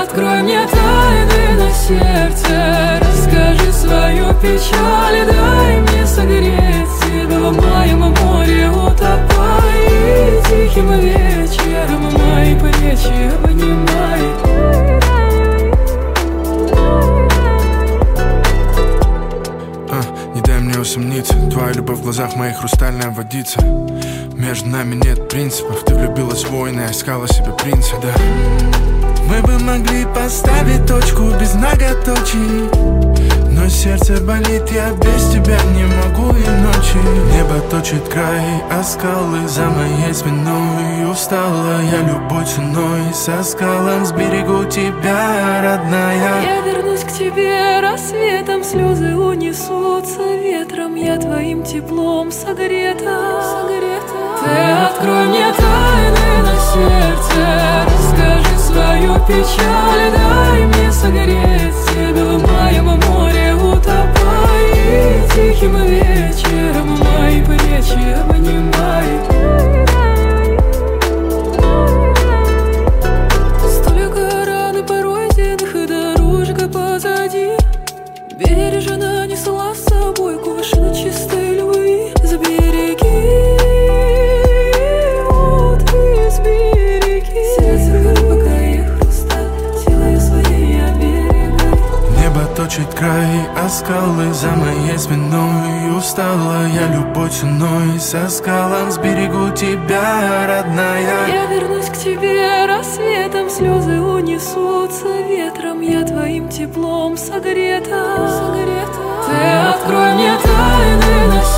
открой мне тайны на сердце, расскажи свою печаль, дай мне согреть себя в моем море, утопай. И тихим вечером мои плечи обнимай. Не дай мне усомниться, твоя любовь в глазах моих хрустальная водица. Между нами нет принципов, ты влюбилась в воина, искала себе принца, да. Мы бы могли поставить точку без многоточий, но сердце болит, я без тебя не могу и ночи. Небо точит край, а скалы за моей спиной. Устала я любой ценой, со скалом сберегу тебя, родная. Я вернусь к тебе рассветом, слезы унесутся ветром, я твоим теплом согрета. Ты открой мне тайны на сердце, расскажи свою печаль, дай мне согреть себя в моем море, утопай. И тихим вечером мои плечи обнимай. Столько ран и пройденных, дорожка позади, бережно несла с собой кувшин чистой любви. Забереги, вот и сбереги, сердце по краях хрусталь, силой своей оберегай. Небо точит край, а скалы за моей спиной. Устала я любой ценой, со скалом сберегу тебя, родная. Я вернусь к тебе рассветом, слезы унесутся ветром, я твоим теплом согрета. Ты открой мне тайны на